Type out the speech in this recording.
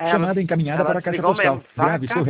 Chamada encaminhada Ela para a caixa desligou postal. mesmo. Grave seu